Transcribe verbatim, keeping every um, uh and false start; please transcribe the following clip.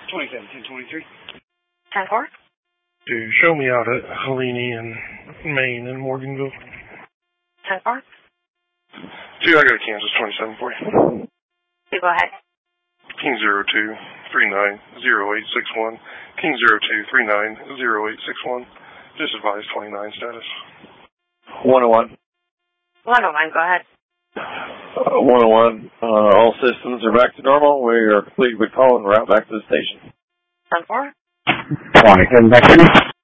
twenty-seven ten twenty-three. ten four. To show me out at Helene and Maine and Morganville. ten four. Two, I got a Kansas twenty-seven for you. You go ahead. King zero two three nine zero eight six one. King zero two three nine zero eight six one. Just advise twenty-nine status. one oh one. one oh one, go ahead. Uh, one oh one, uh, all systems are back to normal. We are complete with call and route back to the station. ten four. twenty-seven back to